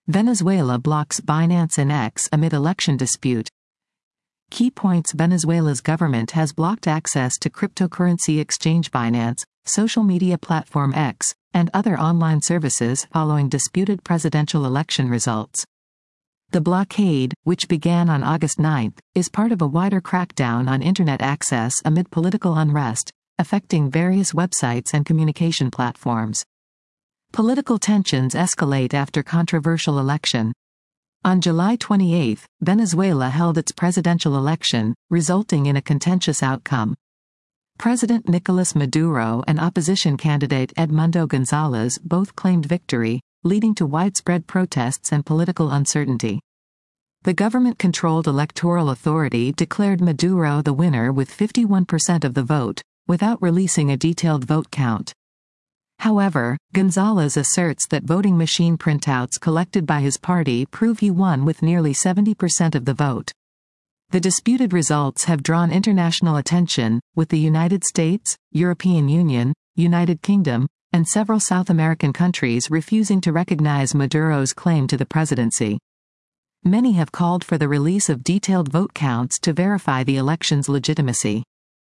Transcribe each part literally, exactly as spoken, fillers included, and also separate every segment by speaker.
Speaker 1: Venezuela blocks Binance and X amid election dispute. Key points: Venezuela's government has blocked access to cryptocurrency exchange Binance, social media platform X, and other online services following disputed presidential election results. The blockade, which began on August ninth, is part of a wider crackdown on internet access amid political unrest, affecting various websites and communication platforms. Political tensions escalate after controversial election. On July twenty-eighth, Venezuela held its presidential election, resulting in a contentious outcome. President Nicolas Maduro and opposition candidate Edmundo González both claimed victory, leading to widespread protests and political uncertainty. The government-controlled electoral authority declared Maduro the winner with fifty-one percent of the vote, without releasing a detailed vote count. However, González asserts that voting machine printouts collected by his party prove he won with nearly seventy percent of the vote. The disputed results have drawn international attention, with the United States, European Union, United Kingdom, and several South American countries refusing to recognize Maduro's claim to the presidency. Many have called for the release of detailed vote counts to verify the election's legitimacy.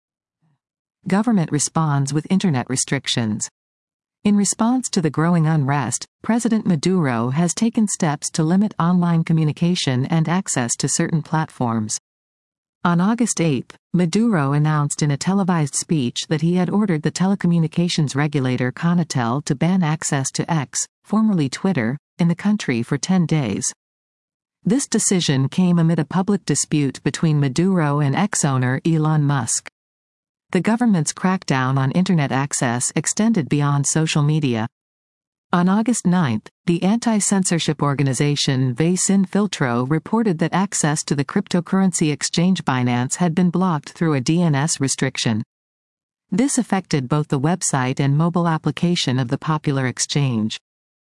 Speaker 1: Government responds with internet restrictions. In response to the growing unrest, President Maduro has taken steps to limit online communication and access to certain platforms. On August eighth, Maduro announced in a televised speech that he had ordered the telecommunications regulator Conatel to ban access to X, formerly Twitter, in the country for ten days. This decision came amid a public dispute between Maduro and X owner Elon Musk. The government's crackdown on internet access extended beyond social media. On August ninth, the anti-censorship organization Ve Sin Filtro reported that access to the cryptocurrency exchange Binance had been blocked through a D N S restriction. This affected both the website and mobile application of the popular exchange.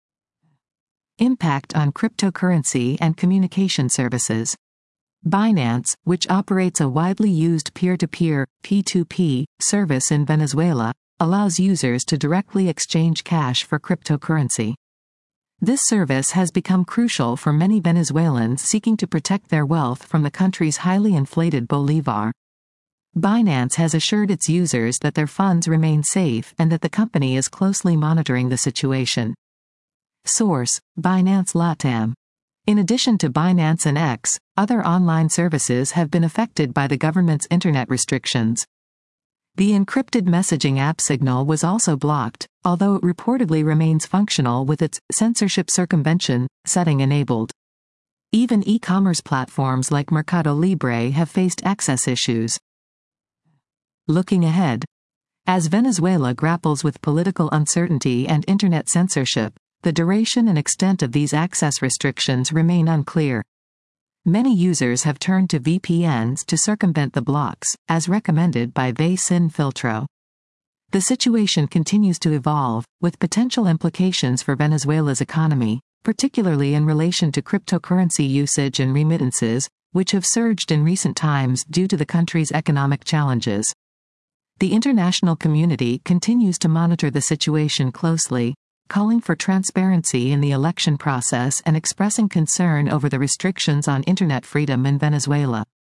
Speaker 1: Impact on cryptocurrency and communication services. Binance, which operates a widely used peer-to-peer (P two P) service in Venezuela, allows users to directly exchange cash for cryptocurrency. This service has become crucial for many Venezuelans seeking to protect their wealth from the country's highly inflated bolivar. Binance has assured its users that their funds remain safe and that the company is closely monitoring the situation. Source: Binance Latam. In addition to Binance and X, other online services have been affected by the government's internet restrictions. The encrypted messaging app Signal was also blocked, although it reportedly remains functional with its censorship circumvention setting enabled. Even e-commerce platforms like Mercado Libre have faced access issues. Looking ahead. As Venezuela grapples with political uncertainty and internet censorship, the duration and extent of these access restrictions remain unclear. Many users have turned to V P Ns to circumvent the blocks, as recommended by Ve Sin Filtro. The situation continues to evolve, with potential implications for Venezuela's economy, particularly in relation to cryptocurrency usage and remittances, which have surged in recent times due to the country's economic challenges. The international community continues to monitor the situation closely, calling for transparency in the election process and expressing concern over the restrictions on internet freedom in Venezuela.